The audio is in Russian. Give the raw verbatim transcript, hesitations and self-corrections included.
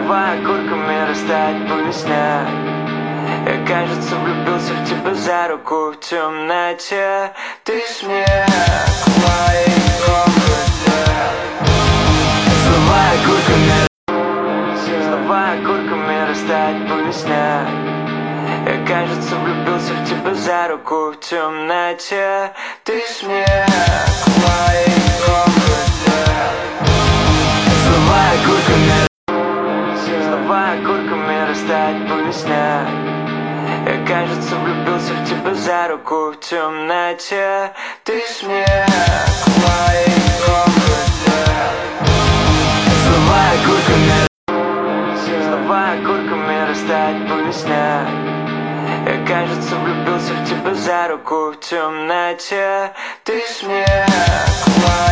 Снова окурками растает по весне. Я, кажется, влюбился в тебя за руку в темноте. Ты смех в моей комнате. Снова окурками, снова окурками растает по весне. Я, кажется, влюбился в тебя за руку в темноте. Ты смех в моей комнате. Снова окурками, снова окурками растает по весне. Я, кажется, влюбился в тебя за руку в темноте. Ты смех в моей комнате. Снова окурками, снова окурками растает по весне. Я, кажется, влюбился в тебя за руку в темноте. Ты смех в моей